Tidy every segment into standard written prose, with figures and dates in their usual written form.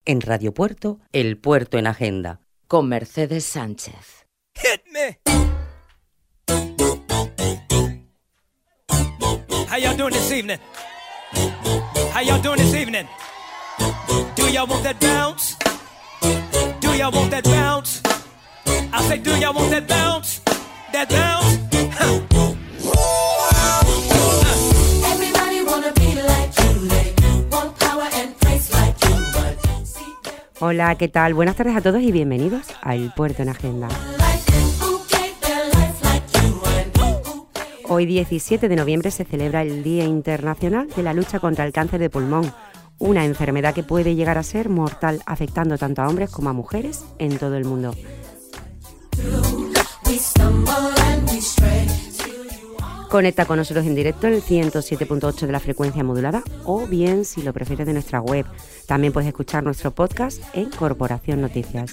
En Radio Puerto, El Puerto en Agenda, con Mercedes Sánchez. Hit me. How y'all doing this evening? How y'all doing this evening? Do y'all want that bounce? Do y'all want that bounce? I say, do y'all want that bounce? That bounce? Everybody wanna be like you, they want power and praise like you, but Hola, ¿qué tal? Buenas tardes a todos y bienvenidos a El Puerto en Agenda. Hoy 17 de noviembre se celebra el Día Internacional de la Lucha contra el Cáncer de Pulmón, una enfermedad que puede llegar a ser mortal, afectando tanto a hombres como a mujeres en todo el mundo. Conecta con nosotros en directo en el 107.8 de la frecuencia modulada o bien, si lo prefieres, de nuestra web. También puedes escuchar nuestro podcast en Corporación Noticias.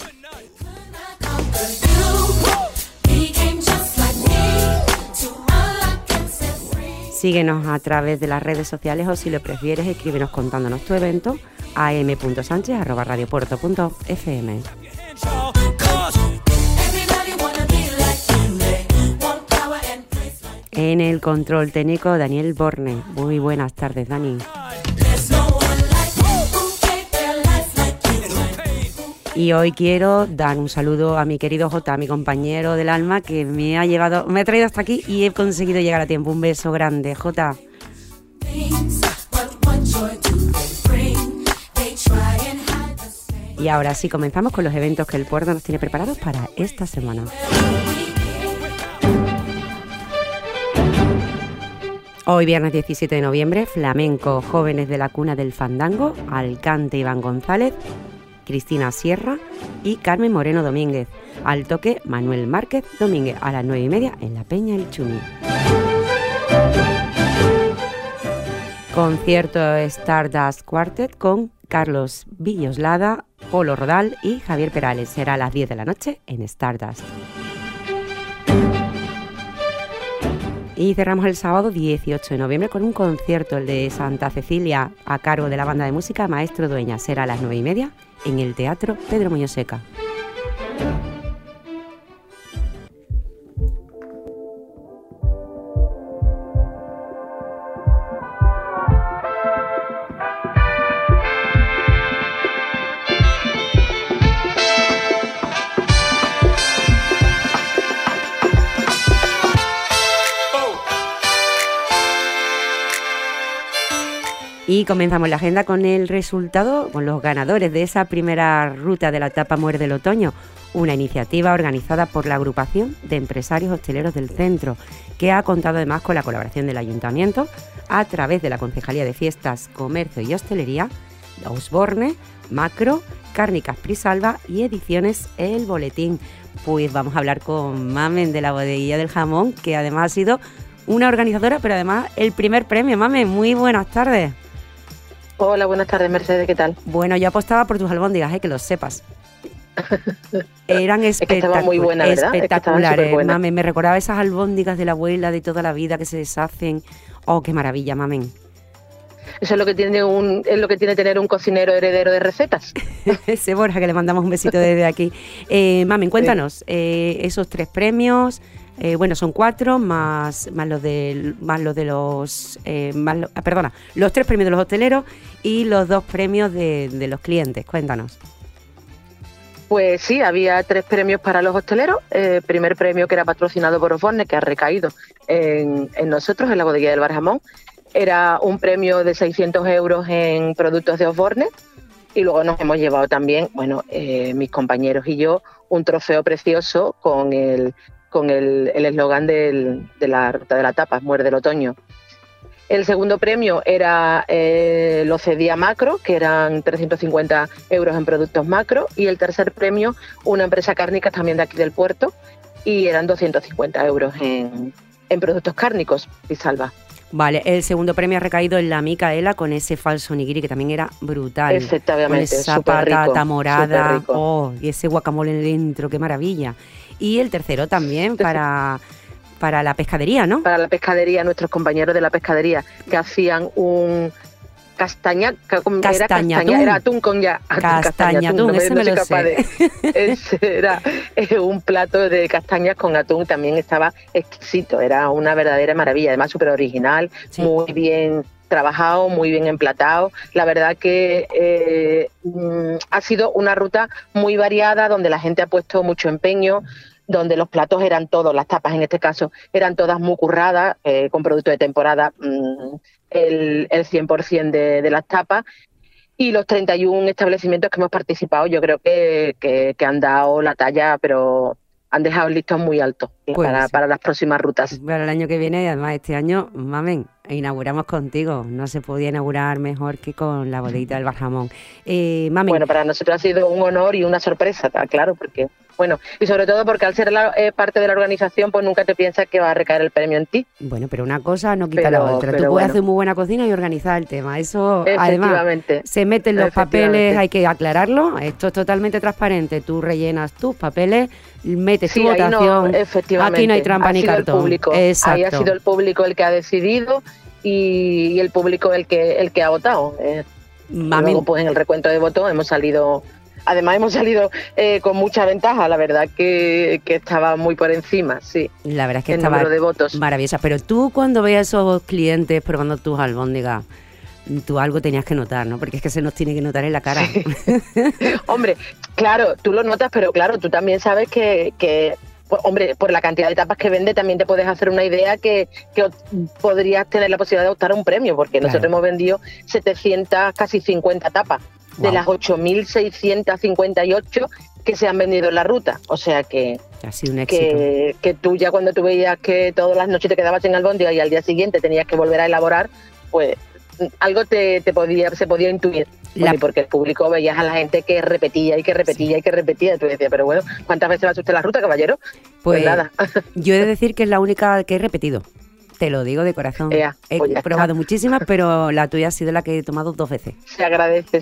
Síguenos a través de las redes sociales o, si lo prefieres, escríbenos contándonos tu evento a m.sanchez@radiopuerto.fm. En el control técnico, Daniel Borne. Muy buenas tardes, Dani. Y hoy quiero dar un saludo a mi querido Jota, mi compañero del alma, que me ha traído hasta aquí y he conseguido llegar a tiempo. Un beso grande, Jota. Y ahora sí, comenzamos con los eventos que el Puerto nos tiene preparados para esta semana. Hoy, viernes 17 de noviembre, flamenco, jóvenes de la cuna del fandango, al cante Iván González, Cristina Sierra y Carmen Moreno Domínguez. Al toque, Manuel Márquez Domínguez, a las 9:30 en la Peña El Chumi. Concierto Stardust Quartet con Carlos Villoslada, Polo Rodal y Javier Perales. Será a las 10 de la noche en Stardust. Y cerramos el sábado 18 de noviembre con un concierto, el de Santa Cecilia, a cargo de la banda de música Maestro Dueña. Será a las 9:30 en el Teatro Pedro Muñoz Seca. Y comenzamos la agenda con el resultado, con los ganadores de esa primera ruta de la etapa Muerde el Otoño, una iniciativa organizada por la Agrupación de Empresarios Hosteleros del Centro, que ha contado además con la colaboración del Ayuntamiento a través de la Concejalía de Fiestas, Comercio y Hostelería, Osborne, Macro, Cárnicas Prisalba y Ediciones El Boletín. Pues vamos a hablar con Mamen de la Bodeguilla del Jamón, que además ha sido una organizadora, pero además el primer premio. Mamen, muy buenas tardes. Hola, buenas tardes, Mercedes, ¿qué tal? Bueno, yo apostaba por tus albóndigas, que lo sepas. Eran estaban muy buenas, ¿verdad? Espectaculares, Mamen. Me recordaba esas albóndigas de la abuela de toda la vida que se deshacen. Oh, qué maravilla, Mamen. Eso es lo que tiene tener un cocinero heredero de recetas. Ese Borja, que le mandamos un besito desde aquí. Mamen, cuéntanos, esos 3 premios. Bueno, son 4 más los 3 premios de los hosteleros y los 2 premios de los clientes. Cuéntanos. Pues sí, había 3 premios para los hosteleros. Primer premio, que era patrocinado por Osborne, que ha recaído en nosotros, en la Bodeguilla del Bar Jamón. Era un premio de 600 euros en productos de Osborne. Y luego nos hemos llevado también, mis compañeros y yo, un trofeo precioso con el eslogan de la ruta de la tapa, Muerde el Otoño. El segundo premio era lo cedía Macro, que eran 350 euros en productos Macro, y el tercer premio, una empresa cárnica también de aquí del puerto, y eran 250 euros en productos cárnicos, Prisalba. Vale, el segundo premio ha recaído en la Micaela con ese falso nigiri que también era brutal. Exactamente, con esa patata rico, morada, y ese guacamole dentro, qué maravilla. Y el tercero también para la pescadería, ¿no? Para la pescadería, nuestros compañeros de la pescadería, que hacían un era atún con Castañatún, ese me lo sé. Ese era un plato de castañas con atún, también estaba exquisito, era una verdadera maravilla, además súper original, sí. Muy bien trabajado, muy bien emplatado. La verdad que ha sido una ruta muy variada, donde la gente ha puesto mucho empeño, donde los platos eran todos, las tapas en este caso, eran todas muy curradas, con producto de temporada, el 100% de las tapas. Y los 31 establecimientos que hemos participado, yo creo que han dado la talla, pero han dejado listos muy altos para las próximas rutas. Para el año que viene, y además este año, mamen, inauguramos contigo. No se podía inaugurar mejor que con la bodeguita del Barjamón. Mamen. Bueno, para nosotros ha sido un honor y una sorpresa, claro, porque... Bueno, y sobre todo porque al ser parte de la organización, pues nunca te piensas que va a recaer el premio en ti. Bueno, pero una cosa no quita la otra. Tú puedes hacer muy buena cocina y organizar el tema. Eso, además, se meten los papeles, hay que aclararlo. Esto es totalmente transparente. Tú rellenas tus papeles, metes tu votación. Aquí no hay trampa ni cartón. Exacto. Ahí ha sido el público el que ha decidido y el público el que ha votado. Luego, pues en el recuento de votos hemos salido con mucha ventaja, la verdad que estaba muy por encima, sí. La verdad es que estaba número de votos. Maravillosa. Pero tú, cuando veas a esos clientes probando tus albóndigas, tú algo tenías que notar, ¿no? Porque es que se nos tiene que notar en la cara. Sí. Hombre, claro, tú lo notas, pero claro, tú también sabes que hombre, por la cantidad de tapas que vende también te puedes hacer una idea que podrías tener la posibilidad de optar a un premio, porque nosotros hemos vendido 700, casi 50 tapas. De las 8.658 que se han vendido en la ruta. O sea que ha sido un éxito. Que tú ya cuando tú veías que todas las noches te quedabas en albóndiga y al día siguiente tenías que volver a elaborar, pues algo se podía intuir. Porque el público veías a la gente que repetía y que repetía y que repetía. Y tú decías, pero bueno, ¿cuántas veces va usted la ruta, caballero? Pues nada. Yo he de decir que es la única que he repetido. Te lo digo de corazón. He probado muchísimas, pero la tuya ha sido la que he tomado 2 veces. Se agradece.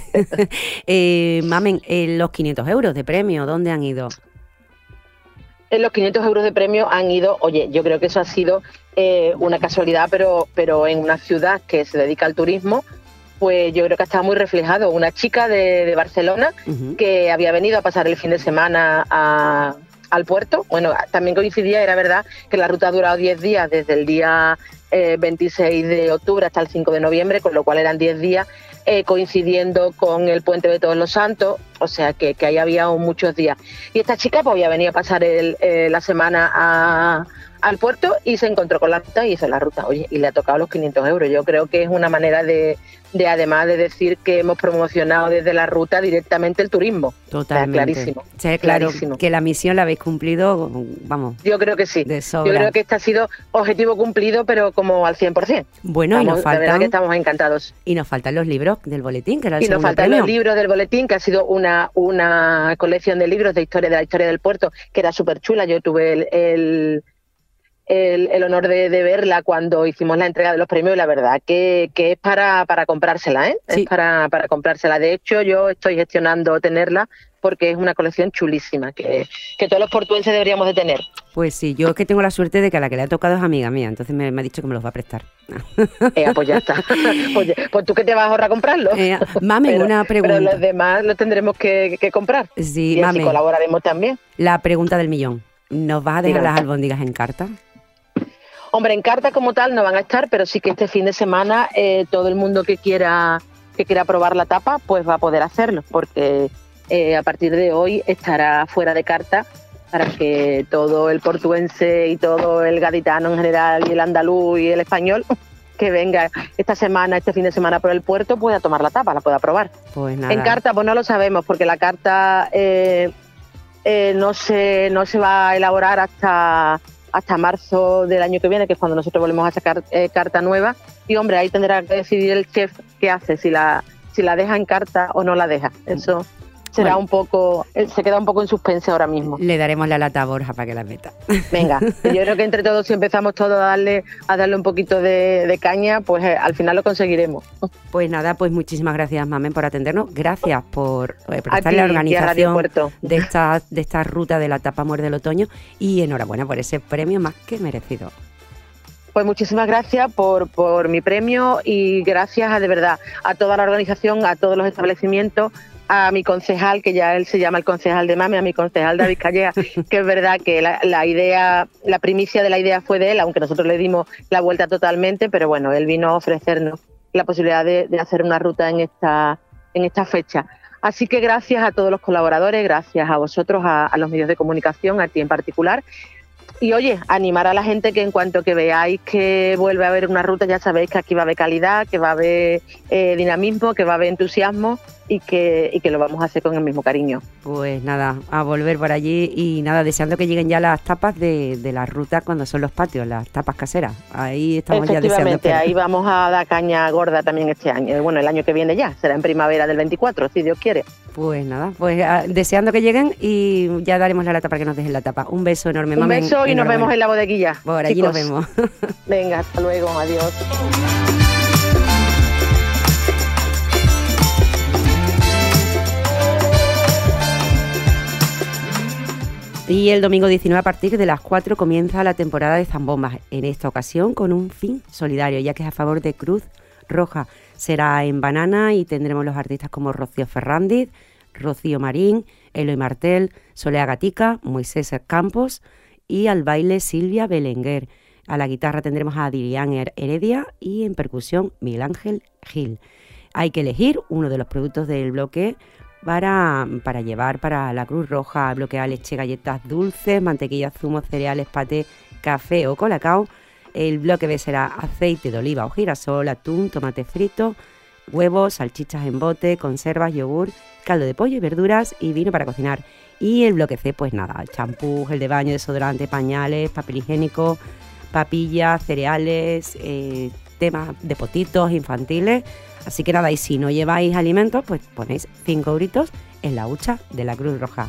Mamen, los 500 euros de premio, ¿dónde han ido? En los 500 euros de premio han ido, yo creo que eso ha sido una casualidad, pero en una ciudad que se dedica al turismo, pues yo creo que ha estado muy reflejado. Una chica de Barcelona que había venido a pasar el fin de semana al puerto. Bueno, también coincidía, era verdad, que la ruta ha durado 10 días, desde el día 26 de octubre hasta el 5 de noviembre, con lo cual eran 10 días, coincidiendo con el Puente de Todos los Santos, o sea que ahí había muchos días. Y esta chica pues había venido a pasar la semana al puerto y se encontró con la ruta y hizo la ruta, y le ha tocado los 500 euros. Yo creo que es una manera de además de decir que hemos promocionado desde la ruta directamente el turismo. Totalmente. Clarísimo. Sí, claro, clarísimo. Que la misión la habéis cumplido, vamos. Yo creo que sí. De sobra. Yo creo que este ha sido objetivo cumplido, pero como al 100%. Bueno, y nos faltan... De verdad que estamos encantados. Y nos faltan los libros del boletín, que era el segundo premio. Y nos faltan premio. Los libros del boletín, que ha sido una colección de libros de la historia del puerto, que era súper chula. Yo tuve el honor de verla cuando hicimos la entrega de los premios, y la verdad que es para comprársela, Sí. Es para comprársela. De hecho, yo estoy gestionando tenerla porque es una colección chulísima que todos los portuenses deberíamos de tener. Pues sí, yo es que tengo la suerte de que a la que le ha tocado es amiga mía, entonces me ha dicho que me los va a prestar. Pues ya está. Pues tú que te vas a ahorrar a comprarlo. Mamen, una pregunta. Pero los demás los tendremos que comprar. Sí, y mamen, así colaboraremos también. La pregunta del millón. ¿Nos vas a dejar las albóndigas en carta? Hombre, en carta como tal no van a estar, pero sí que este fin de semana todo el mundo que quiera probar la tapa pues va a poder hacerlo, porque a partir de hoy estará fuera de carta para que todo el portuense y todo el gaditano en general y el andaluz y el español que venga este fin de semana por el puerto pueda tomar la tapa, la pueda probar. Pues nada. En carta pues no lo sabemos, porque la carta no se va a elaborar hasta marzo del año que viene, que es cuando nosotros volvemos a sacar carta nueva, y hombre, ahí tendrá que decidir el chef qué hace, si la deja en carta o no la deja. Eso será un poco, se queda un poco en suspense ahora mismo. Le daremos la lata a Borja para que la meta. Venga, yo creo que entre todos, si empezamos todos a darle un poquito de caña, pues al final lo conseguiremos. Pues nada, pues muchísimas gracias, Mamen, por atendernos. Gracias por estar en la organización de esta ruta de la Tapa Muerde del Otoño, y enhorabuena por ese premio más que merecido. Pues muchísimas gracias por mi premio y gracias de verdad a toda la organización, a todos los establecimientos, a mi concejal, que ya él se llama el concejal de Mame, a mi concejal David Calleja, que es verdad que la idea, la primicia de la idea fue de él, aunque nosotros le dimos la vuelta totalmente, pero bueno, él vino a ofrecernos la posibilidad de hacer una ruta en esta fecha. Así que gracias a todos los colaboradores, gracias a vosotros, a los medios de comunicación, a ti en particular. Y oye, animar a la gente que en cuanto que veáis que vuelve a haber una ruta, ya sabéis que aquí va a haber calidad, que va a haber dinamismo, que va a haber entusiasmo y que lo vamos a hacer con el mismo cariño. Pues nada, a volver por allí y nada, deseando que lleguen ya las tapas de la ruta cuando son los patios, las tapas caseras. Ahí estamos ya deseando. Efectivamente, ahí vamos a dar caña gorda también este año. Bueno, el año que viene ya, será en primavera del 24, si Dios quiere. Pues nada, pues deseando que lleguen y ya daremos la lata para que nos dejen la tapa. Un beso enorme, Un beso y nos vemos en la bodeguilla. Por allí chicos. nos vemos. Venga, hasta luego, adiós. Y el domingo 19 a partir de las 4 comienza la temporada de zambombas, en esta ocasión con un fin solidario, ya que es a favor de Cruz Roja. Será en Banana y tendremos los artistas como Rocío Ferrandiz, Rocío Marín, Eloy Martel, Solea Gatica, Moisés Campos y al baile Silvia Belenguer. A la guitarra tendremos a Dilian Heredia y en percusión Miguel Ángel Gil. Hay que elegir uno de los productos del bloque para llevar para la Cruz Roja: bloque A, leche, galletas dulces, mantequilla, zumos, cereales, paté, café o colacao. El bloque B será aceite de oliva o girasol, atún, tomate frito, huevos, salchichas en bote, conservas, yogur, caldo de pollo y verduras y vino para cocinar. Y el bloque C, pues nada, champú, gel de baño, desodorante, pañales, papel higiénico, papillas, cereales, temas de potitos infantiles. Así que nada, y si no lleváis alimentos, pues ponéis 5 euritos en la hucha de la Cruz Roja.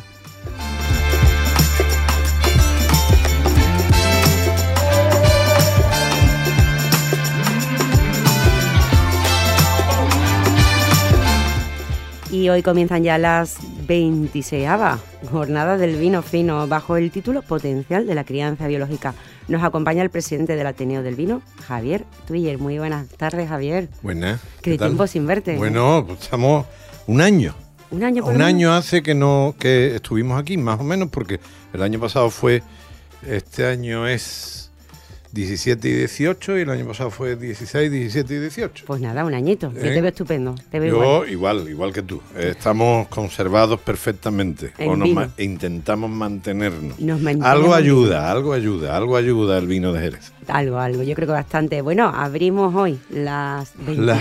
Y hoy comienzan ya las 26ª jornadas del vino fino bajo el título Potencial de la crianza biológica. Nos acompaña el presidente del Ateneo del Vino, Javier Tuiller. Muy buenas tardes, Javier. Buenas. ¿Qué tiempo sin verte? Bueno, pues estamos un año. Un año por Un año hace que estuvimos aquí, más o menos, porque el año pasado este año es 17 y 18 y el año pasado fue 16, 17 y 18. Pues nada, un añito. Yo te veo estupendo. Te veo Yo igual que tú. Estamos conservados perfectamente. Intentamos mantenernos. Algo ayuda el vino de Jerez. Algo. Yo creo que bastante. Bueno, abrimos hoy las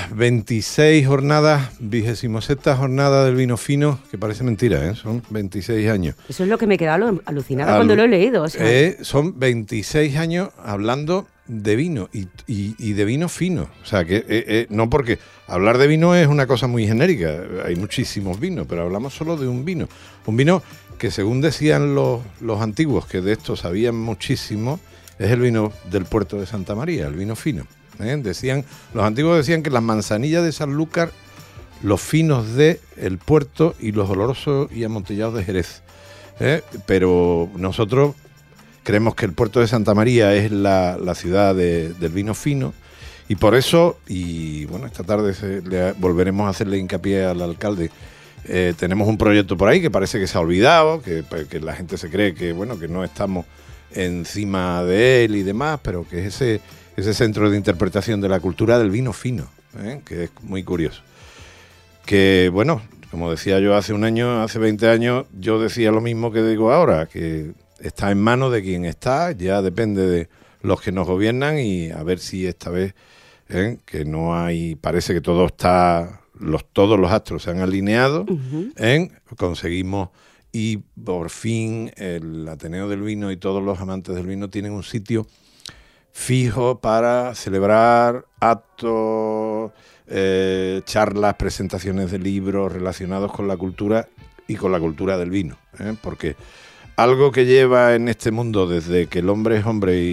26 jornadas, 27ª jornada del vino fino, que parece mentira, ¿eh? Son 26 años. Eso es lo que me queda alucinada cuando lo he leído. O sea. Son 26 años hablando de vino y de vino fino. O sea, que no, porque hablar de vino es una cosa muy genérica. Hay muchísimos vinos, pero hablamos solo de un vino. Un vino que, según decían los antiguos, que de esto sabían muchísimo, es el vino del puerto de Santa María, el vino fino. Los antiguos decían que las manzanillas de Sanlúcar, los finos de el puerto y los olorosos y amontellados de Jerez. Pero nosotros creemos que el puerto de Santa María es la ciudad del vino fino, y por eso, y bueno, esta tarde volveremos a hacerle hincapié al alcalde. Tenemos un proyecto por ahí que parece que se ha olvidado, que la gente se cree que no estamos encima de él y demás, pero que es ese centro de interpretación de la cultura del vino fino, que es muy curioso. Que bueno, como decía yo hace 20 años, yo decía lo mismo que digo ahora, que está en manos de quien está, ya depende de los que nos gobiernan, y a ver si esta vez, que no hay, parece que todos los astros se han alineado, conseguimos, y por fin el Ateneo del Vino y todos los amantes del vino tienen un sitio fijo para celebrar actos, charlas, presentaciones de libros relacionados con la cultura y con la cultura del vino, porque algo que lleva en este mundo desde que el hombre es hombre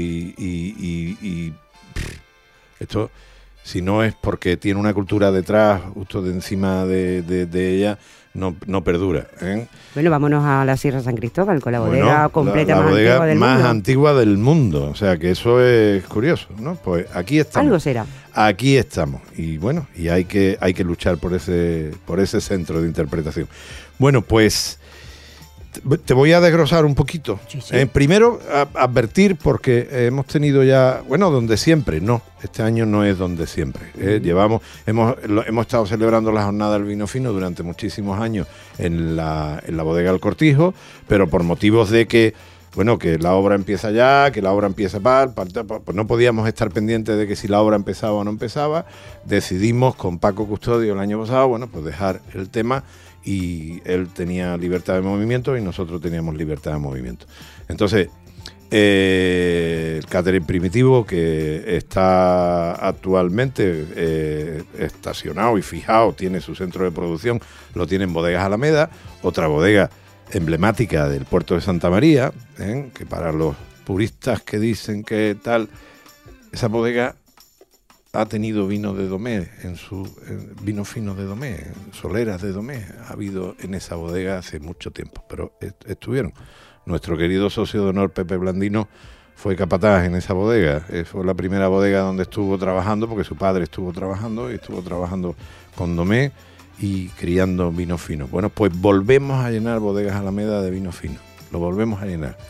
y esto, si no es porque tiene una cultura detrás, justo de encima de ella, no perdura. Bueno, vámonos a la Sierra San Cristóbal con la bodega Bueno, completa la más bodega antigua del más mundo. antigua del mundo. O sea, que eso es curioso, ¿no? Pues aquí estamos. Algo será. Aquí estamos. Y bueno, y hay que luchar por ese centro de interpretación. Bueno, pues te voy a desglosar un poquito. Sí, sí. Primero, advertir, porque hemos tenido ya, bueno, donde siempre, no, este año no es donde siempre. Hemos estado celebrando la jornada del vino fino durante muchísimos años en la bodega del Cortijo, pero por motivos de que, bueno, que la obra empieza ya, que la obra empieza pues no podíamos estar pendientes de que si la obra empezaba o no empezaba. Decidimos con Paco Custodio el año pasado, bueno, pues dejar el tema, y él tenía libertad de movimiento y nosotros teníamos libertad de movimiento. Entonces, el catering primitivo, que está actualmente estacionado y fijado, tiene su centro de producción, lo tiene en Bodegas Alameda, otra bodega emblemática del puerto de Santa María, que para los puristas que dicen que tal, esa bodega ha tenido vino de Domé, vino fino de Domé, soleras de Domé, ha habido en esa bodega hace mucho tiempo, pero estuvieron. Nuestro querido socio de honor, Pepe Blandino, fue capataz en esa bodega. Fue la primera bodega donde estuvo trabajando, porque su padre estuvo trabajando con Domé y criando vino fino. Bueno, pues volvemos a llenar Bodegas Alameda de vino fino, lo volvemos a llenar.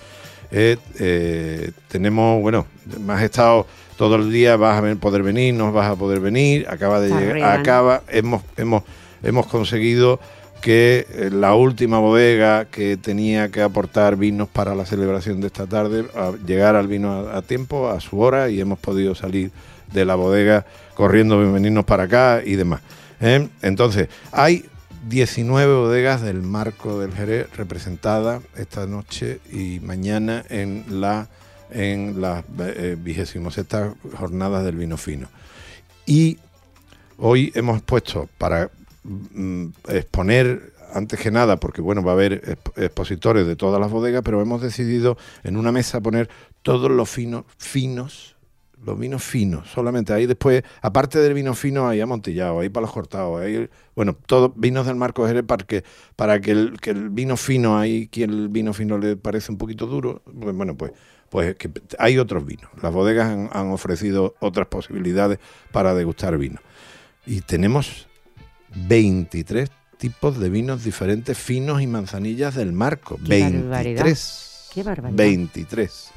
Tenemos, bueno, más estado todo el día, vas a poder venir, no vas a poder venir, acaba de llegar, hemos conseguido que la última bodega que tenía que aportar vinos para la celebración de esta tarde, llegara al vino a tiempo, a su hora, y hemos podido salir de la bodega corriendo, venirnos para acá y demás. Entonces, hay 19 bodegas del marco del Jerez representadas esta noche y mañana en las 26ª jornadas del vino fino. Y hoy hemos puesto para exponer, antes que nada, porque bueno, va a haber expositores de todas las bodegas, pero hemos decidido en una mesa poner todos los vinos finos, solamente ahí. Después, aparte del vino fino, hay amontillado, hay palos cortados, hay, bueno, todos vinos del marco de Jerez, para que el vino fino, hay quien el vino fino le parece un poquito duro, pues bueno, pues que hay otros vinos. Las bodegas han ofrecido otras posibilidades para degustar vino. Y tenemos 23 tipos de vinos diferentes, finos y manzanillas del marco. ¡Qué 23. barbaridad! ¡Qué barbaridad! 23.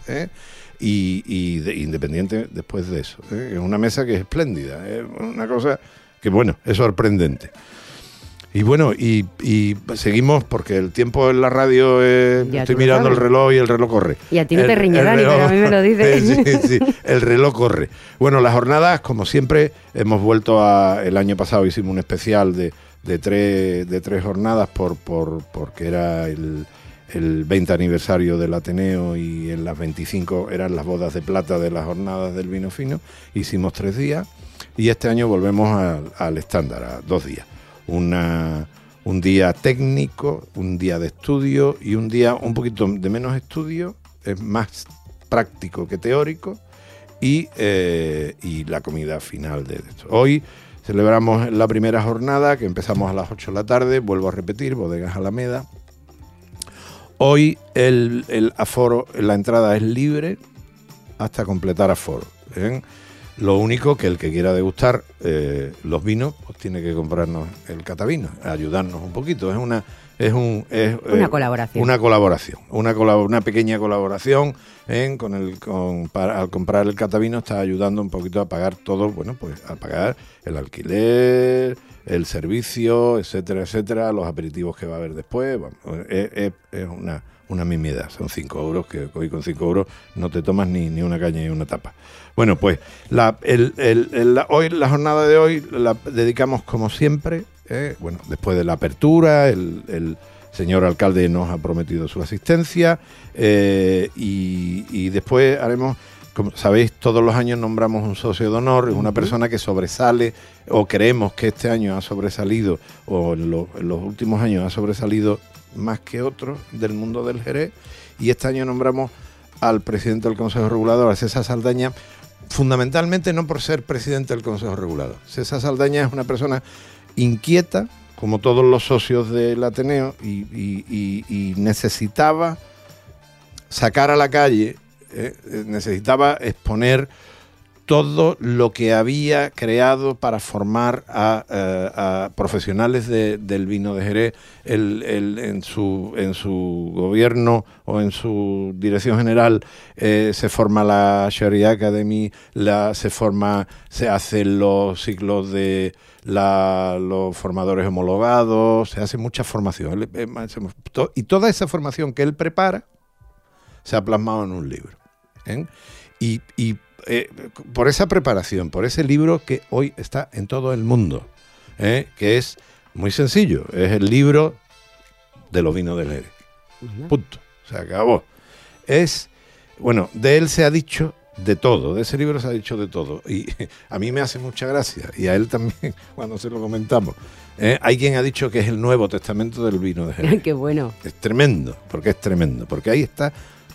Independiente después de eso. Es una mesa que es espléndida. Es una cosa que, bueno, es sorprendente. Y bueno, y seguimos, porque el tiempo en la radio estoy mirando el reloj y el reloj corre. Y a ti no te riñe, Dani, pero a mí me lo dices. Sí, el reloj corre. Bueno, las jornadas, como siempre, hemos vuelto el año pasado hicimos un especial de tres jornadas porque era el 20 aniversario del Ateneo, y en las 25 eran las bodas de plata de las jornadas del vino fino. Hicimos 3 días y este año volvemos al estándar, a 2 días. Un día técnico, un día de estudio y un día un poquito de menos estudio, es más práctico que teórico, y la comida final de esto. Hoy celebramos la primera jornada, que empezamos a las 8 de la tarde, vuelvo a repetir, Bodegas Alameda. Hoy el aforo, la entrada es libre hasta completar aforo. Lo único que el que quiera degustar los vinos, pues tiene que comprarnos el catavino, ayudarnos un poquito. Es una colaboración. Una pequeña colaboración. Al comprar el catavino está ayudando un poquito a pagar todo, bueno, pues a pagar el alquiler, el servicio, etcétera, los aperitivos que va a haber después. Bueno, es una mimiedad, son 5 euros, que hoy con 5 euros no te tomas ni una caña ni una tapa. Bueno, pues hoy, la jornada de hoy la dedicamos como siempre, bueno, después de la apertura, el señor alcalde nos ha prometido su asistencia, y después haremos, como sabéis, todos los años nombramos un socio de honor, es una persona que sobresale, o creemos que este año ha sobresalido, o en los últimos años ha sobresalido más que otros del mundo del Jerez, y este año nombramos al presidente del Consejo Regulador, a César Saldaña, fundamentalmente no por ser presidente del Consejo Regulador. César Saldaña es una persona inquieta, como todos los socios del Ateneo, y necesitaba sacar a la calle, necesitaba exponer todo lo que había creado para formar a profesionales del vino de Jerez. En su gobierno o en su dirección general se forma la Sherry Academy, se hacen los ciclos de los formadores homologados, se hace mucha formación. Y toda esa formación que él prepara se ha plasmado en un libro. Y por esa preparación, por ese libro que hoy está en todo el mundo, que es muy sencillo, es el libro de los vinos del Jerez. Punto. Se acabó. De él se ha dicho de todo, de ese libro se ha dicho de todo. Y a mí me hace mucha gracia, y a él también, cuando se lo comentamos. Hay quien ha dicho que es el Nuevo Testamento del vino de Jerez. ¡Qué bueno! Es tremendo, porque ahí está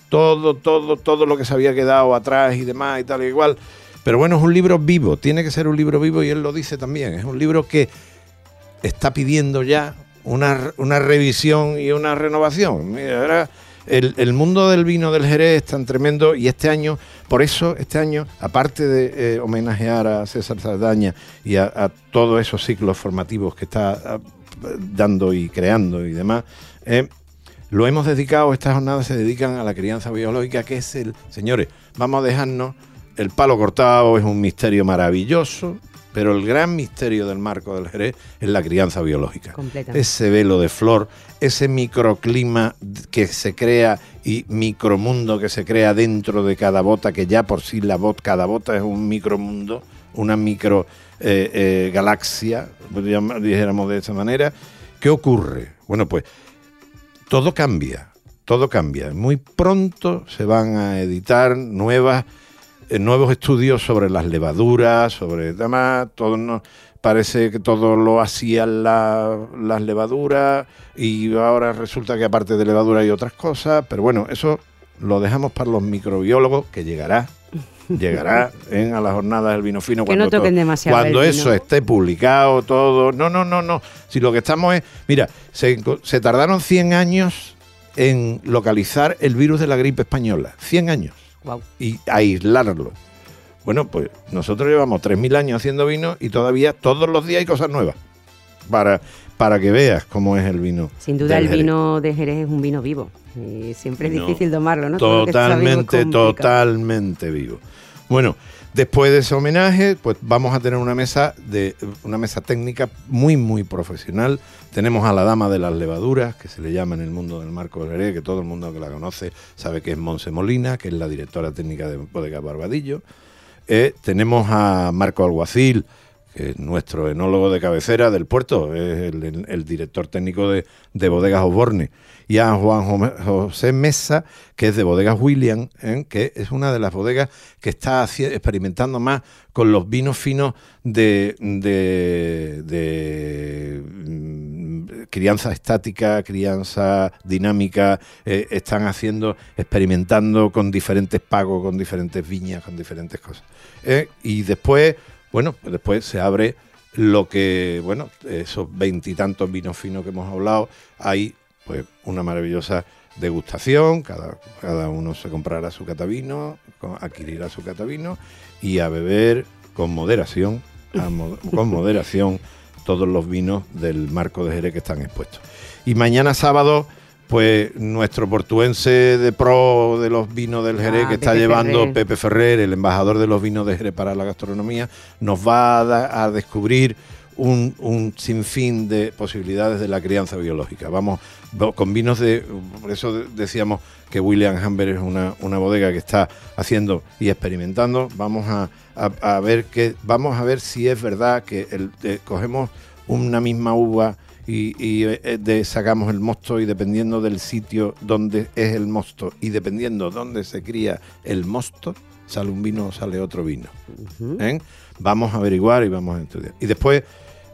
todo lo que se había quedado atrás y demás y tal y igual. Pero bueno, es un libro vivo, tiene que ser un libro vivo, y él lo dice también. Es un libro que está pidiendo ya una revisión y una renovación. Mira, ahora el mundo del vino del Jerez es tan tremendo, y por eso este año, aparte de homenajear a César Saldaña y a todos esos ciclos formativos que está dando y creando y demás, lo hemos dedicado, estas jornadas se dedican a la crianza biológica, que es señores, vamos a dejarnos, el palo cortado es un misterio maravilloso, pero el gran misterio del marco del Jerez es la crianza biológica. Ese velo de flor, ese microclima que se crea y micromundo que se crea dentro de cada bota, que ya por sí cada bota es un micromundo, una micro galaxia, dijéramos de esa manera. ¿Qué ocurre? Bueno, pues todo cambia. Muy pronto se van a editar nuevos estudios sobre las levaduras, sobre demás. Parece que todo lo hacían las levaduras, y ahora resulta que aparte de levadura hay otras cosas. Pero bueno, eso lo dejamos para los microbiólogos, que llegará a las jornadas del vino fino, que no toquen demasiado cuando eso esté publicado todo. No. Si lo que estamos es... Mira, se tardaron 100 años en localizar el virus de la gripe española. 100 años. Wow. Y aislarlo. Bueno, pues nosotros llevamos 3.000 años haciendo vino, y todavía todos los días hay cosas nuevas para que veas cómo es el vino. Sin duda el vino de Jerez es un vino vivo, y siempre es difícil domarlo, ¿no? Totalmente vivo. Bueno, después de ese homenaje, pues vamos a tener una mesa técnica muy, muy profesional. Tenemos a la dama de las levaduras, que se le llama en el mundo del marco del Jerez, que todo el mundo que la conoce sabe que es Monse Molina, que es la directora técnica de Bodegas Barbadillo. Tenemos a Marco Alguacil, que es nuestro enólogo de cabecera del puerto, es el director técnico de Bodegas Osborne, y a Juan José Mesa, que es de Bodegas William, que es una de las bodegas que está experimentando más con los vinos finos de crianza estática, crianza dinámica. Están experimentando con diferentes pagos, con diferentes viñas, con diferentes cosas. Y después se abre lo que, esos 20 y tantos vinos finos que hemos hablado. Hay pues una maravillosa degustación, cada uno se comprará su catavino, adquirirá su catavino, y a beber con moderación, todos los vinos del marco de Jerez que están expuestos. Y mañana sábado, pues nuestro portuense de pro de los vinos del Jerez, que está llevando Ferrer. Pepe Ferrer, el embajador de los vinos de Jerez para la gastronomía, nos va a descubrir un sinfín de posibilidades de la crianza biológica. Vamos con vinos por eso decíamos que William Humber es una bodega que está haciendo y experimentando. Vamos a ver si es verdad que cogemos una misma uva y sacamos el mosto, y dependiendo del sitio donde es el mosto y dependiendo dónde se cría el mosto, sale un vino o sale otro vino. Vamos a averiguar y vamos a estudiar. Y después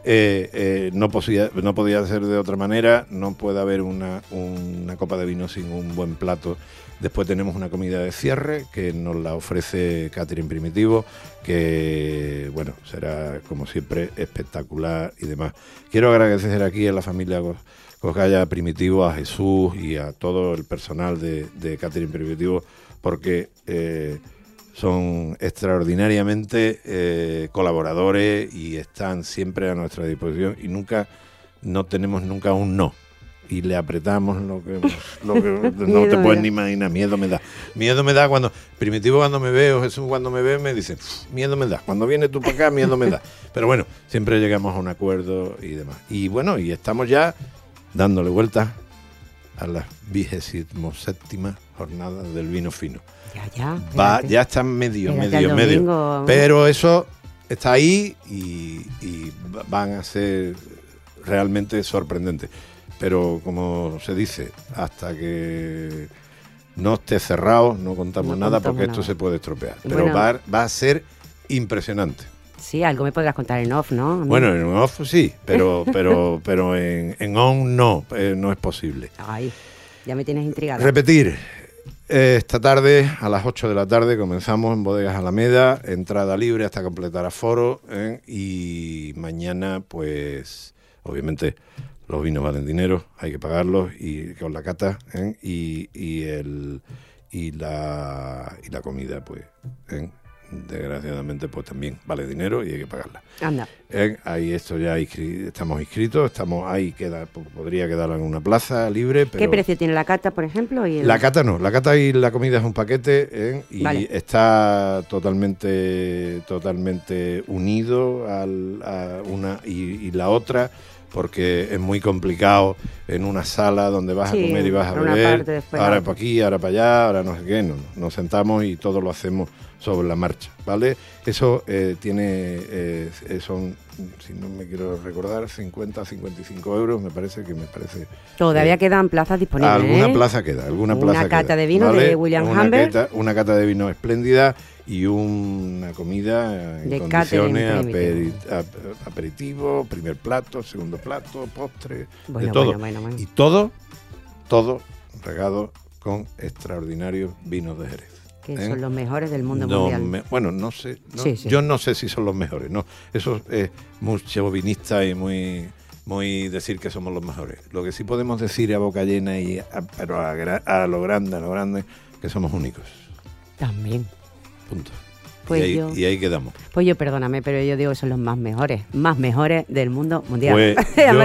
no podía ser de otra manera, no puede haber una copa de vino sin un buen plato. Después tenemos una comida de cierre que nos la ofrece Catering Primitivo, que bueno, será como siempre espectacular y demás. Quiero agradecer aquí a la familia Cosgaya Primitivo, a Jesús y a todo el personal de Catering Primitivo, porque son extraordinariamente colaboradores y están siempre a nuestra disposición y no tenemos nunca un no. Y le apretamos lo que no te puedes ni imaginar. Miedo me da cuando Primitivo cuando me ve, o Jesús cuando me ve, me dice, miedo me da, cuando vienes tú para acá, miedo me da. Pero bueno, siempre llegamos a un acuerdo y demás. Y bueno, y estamos ya dándole vueltas a las 27ª jornada del vino fino. Ya está medio. Pero eso está ahí y van a ser realmente sorprendentes. Pero como se dice, hasta que no esté cerrado, no contamos nada porque esto se puede estropear. Pero bueno, va a ser impresionante. Sí, algo me podrás contar en off, ¿no? Bueno, en off sí, pero en on no es posible. Ay, ya me tienes intrigada. Repetir, esta tarde a las 8 de la tarde comenzamos en Bodegas Alameda, entrada libre hasta completar aforo, y mañana pues obviamente los vinos valen dinero, hay que pagarlos y con la cata y la comida pues desgraciadamente pues también vale dinero y hay que pagarla. Anda. Ahí esto ya estamos inscritos, ahí podría quedar en una plaza libre. Pero ¿qué precio tiene la cata, por ejemplo? La cata no, la cata y la comida es un paquete y vale, está totalmente unido a una y la otra, porque es muy complicado en una sala donde vas a comer y vas a beber, ahora para aquí, ahora para allá, ahora no sé qué, no, nos sentamos y todo lo hacemos sobre la marcha, ¿vale? Eso son, si no me quiero recordar, 50, 55 euros, me parece. Todavía quedan plazas disponibles. Alguna plaza queda. Una cata de vino, ¿vale? De William Humbert. Una cata de vino espléndida y una comida en condiciones, aperitivo, primer plato, segundo plato, postre, de todo. Bueno. Y todo regado con extraordinarios vinos de Jerez. Que son los mejores del mundo mundial. No sé. Sí. Yo no sé si son los mejores. No, eso es muy chauvinista y muy decir que somos los mejores. Lo que sí podemos decir a boca llena pero a lo grande, que somos únicos. También. Punto. Pues y ahí quedamos. Pues yo, perdóname, pero yo digo que son los más mejores del mundo mundial. Pues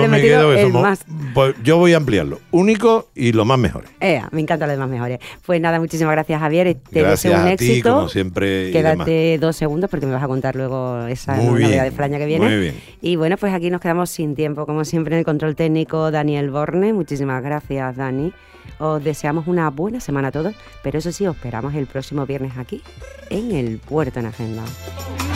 yo voy a ampliarlo. Único y los más mejores. Me encantan los más mejores. Pues nada, muchísimas gracias, Javier. Te deseo un a éxito. Ti, como siempre. Quédate 2 segundos porque me vas a contar luego esa novedad de Francia que viene. Muy bien. Y bueno, pues aquí nos quedamos sin tiempo, como siempre, en el control técnico, Daniel Borne. Muchísimas gracias, Dani. Os deseamos una buena semana a todos, pero eso sí, os esperamos el próximo viernes aquí, en El Puerto en Agenda.